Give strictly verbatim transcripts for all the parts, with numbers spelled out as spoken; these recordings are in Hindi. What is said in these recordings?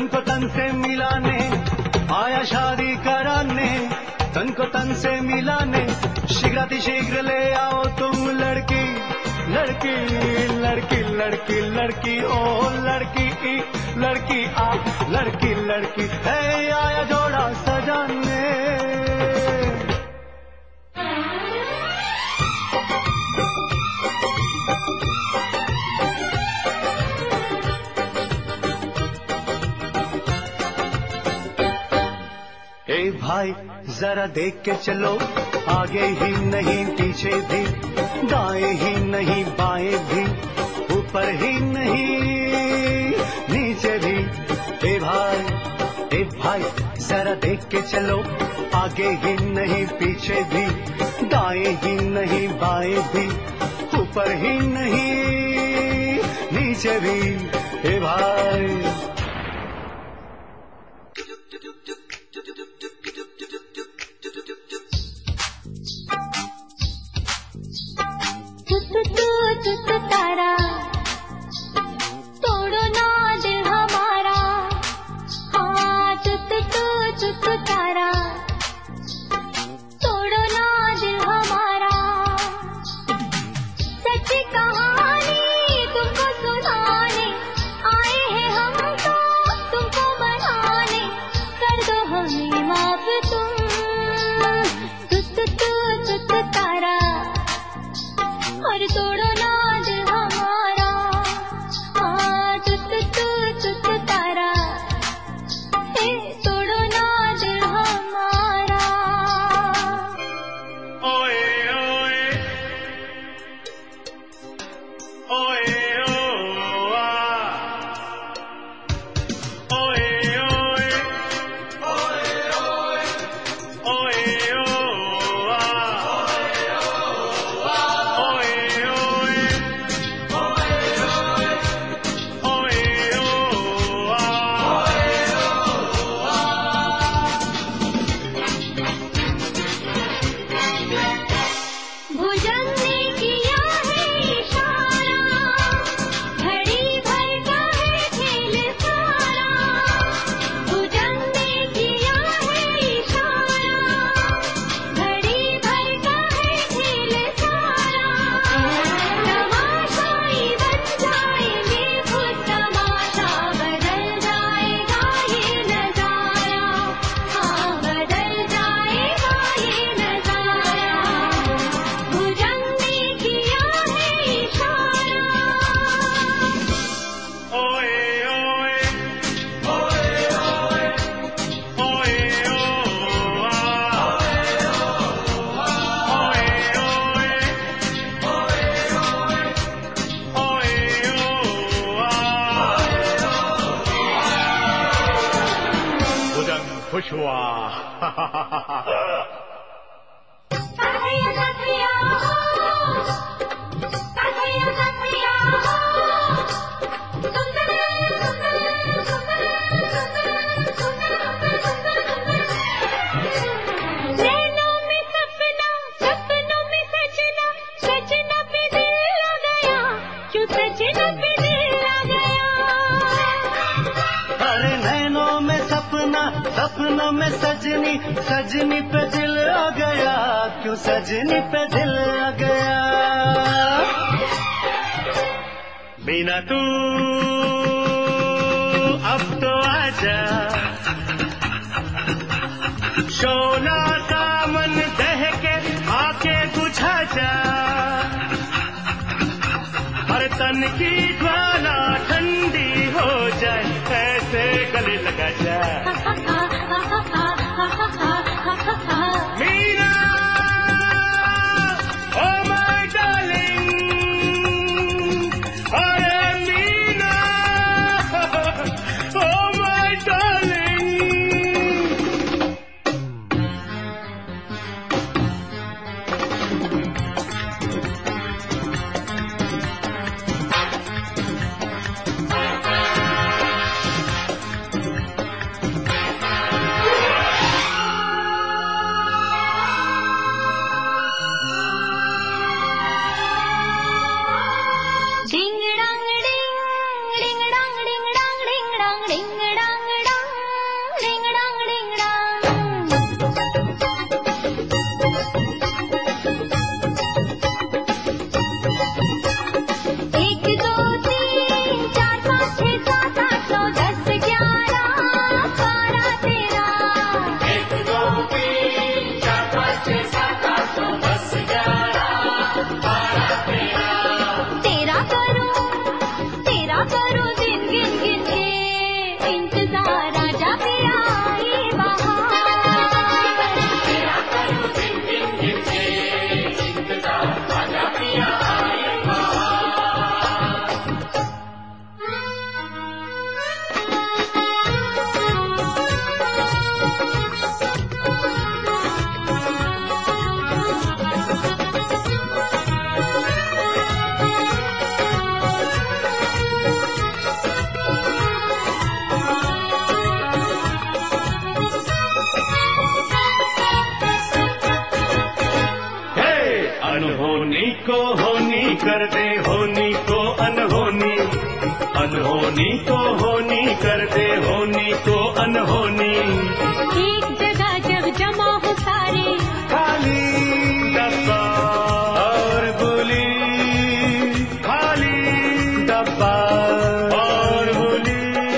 को तन से मिलाने, आया शादी कराने, तन को तन से मिलाने, शीघ्राति शीघ्र ले आओ तुम लड़की, लड़की लड़की लड़की लड़की ओ लड़की लड़की आ लड़की लड़की है आया जोड़ा सजाने। ए भाई जरा देख के चलो, आगे ही नहीं पीछे भी, दाएं ही नहीं बाएं भी, ऊपर ही नहीं नीचे भी। ए भाई ए भाई जरा देख के चलो, आगे ही नहीं पीछे भी, दाएं ही नहीं बाएं भी, ऊपर ही नहीं नीचे भी। ए भाई तारा तोड़ो ना दिल हमारा, हाँ चुत चुत चुत तारा तोड़ो ना दिल हमारा। सच्ची कहानी तुमको सुनाने आए हैं हम तो तुमको बनाने, कर दो हमें माफ तुम चुत चुत चुत तारा और तोड़ो ना दिल हमारा, हाँ चुत चुत चुत तारा ए तोड़ो ना दिल हमारा। ओए ओए ओए ओ आ ओए ओए ओए ओए ओए ओ आ खुश हुआ। सपनों में सजनी सजनी पे दिल आ गया, क्यों सजनी पे दिल आ गया। बिना तू अब तो आजा, शोला सामन दह के आके बुझा जा, हर तन की ज्वाला ठंडी हो जाए, ऐसे गले लगा जा। मीरा, oh my darling, अरे मीरा, oh my darling। होनी को होनी कर दे, होनी को अनहोनी, अनहोनी को होनी कर दे, होनी को अनहोनी। एक जगह जब जमा हो सारे, खाली डब्बा और गोली, खाली डब्बा और गोली।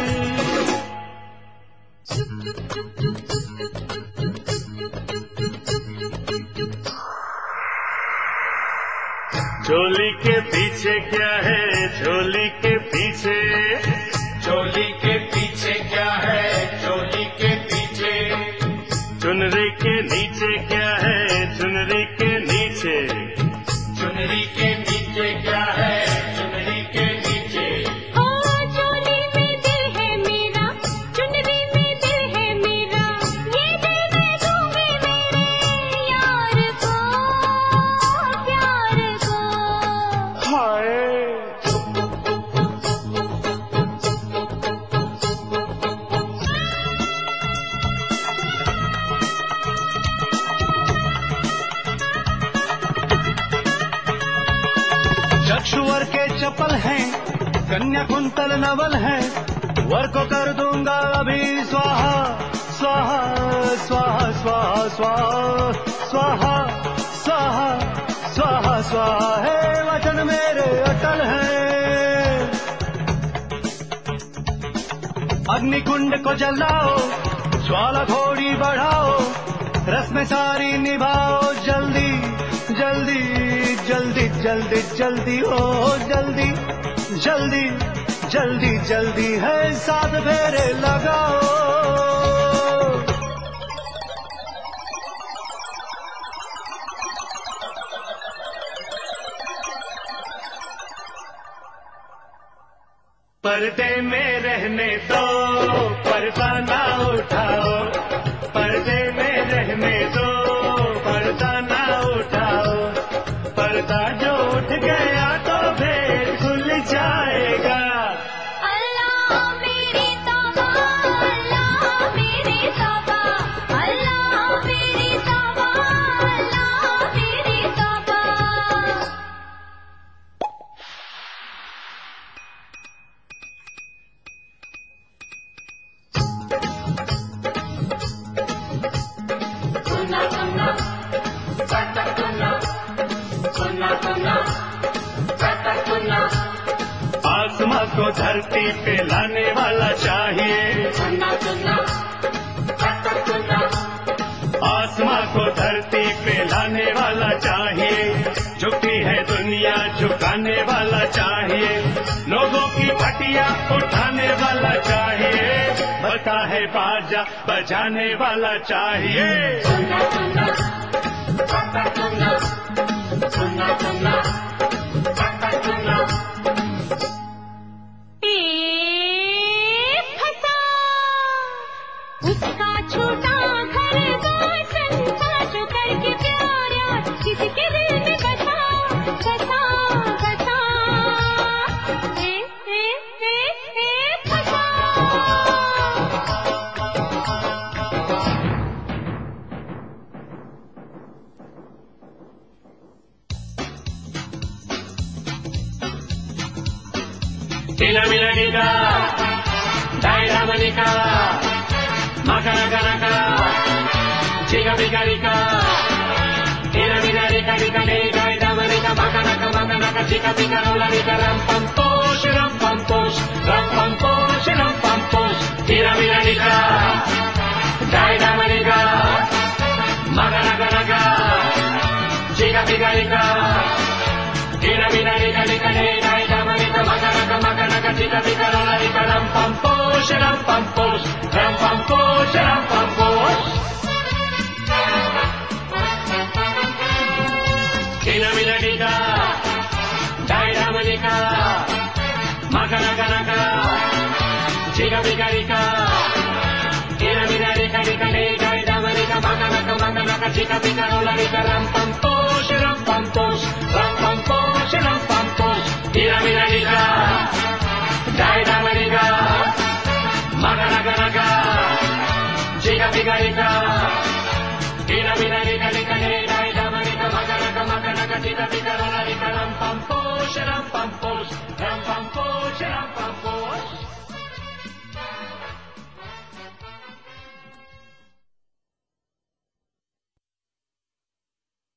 चोली के पीछे क्या है, चोली के पीछे, चोली के पीछे क्या है, चोली के पीछे। चुनरी के नीचे क्या है, चुनरी के नीचे, चुनरी के नीचे क्या है, चुनरी के नीचे। ओ चोली में दिल है मेरा, चुनरी में दिल है मेरा, ये दिल मैं दूंगी मेरे यार को, प्यार को। हाय चक्षुवर के चपल हैं, कन्या कुंतल नवल है, वर को कर दूंगा अभी स्वाहा स्वाहा स्वाहा स्वाहा स्वाहा स्वाहा स्वाहा स्वाहा स्वाहा है वचन मेरे अटल है। अग्निकुंड को जलाओ, ज्वाला घोड़ी बढ़ाओ, रस में सारी निभाओ, जल्दी जल्दी जल्दी जल्दी जल्दी हो, जल्दी जल्दी जल्दी जल्दी है साथ फेरे लगाओ। पर्दे में रहने दो, पर्दा ना उठाओ, पर्दे में रहने दो, पर्दा ना उठाओ। पर्दा जो उठ गया तो फिर खुल जाएगा। अल्लाह मेरी तौबा, अल्लाह मेरी तौबा, अल्लाह मेरी तौबा, अल्लाह मेरी तौबा। सुना सुना सत्ता सुना, सुना सुना सत्ता सुना। आसमां को धरती पे लाने वाला चाहिए, सुना सुना सत्ता सुना। आसमां को धरती पे लाने वाला चाहिए, झुकी है दुनिया झुकाने वाला चाहिए, लोगों की पटिया उठाने वाला चाहिए, बता है बाजा बजाने वाला चाहिए। सुना सुना सत्ता सुना, सुना सुना सत्ता सुना। ए फंसा उसका छोटा घर रोशन था, जो करके प्यार यार किसके दिल में बसा बसा बसा। ए ए ए ए फंसा। Tina mina nika, daira manika, makana naka, chiga bika nika. Tina mina nika nika nika, daira manika, makana makana naka, chiga bika rola nika, ram pam posh, ram pam posh, ram pam posh, ram pam posh. Tina mina nika, daira manika, makana naka, chiga bika nika. Tina mina nika nika nika, daira manika, makana makana chica pica rola rica ram pam posh, ram pam posh, ram pam posh, ram pam posh. Tina mina nika, daira manika, makana kanaka, chica pica rica. Tina mina nika nika nika, daira manika, makana makana chica pica rola rica ram pam posh.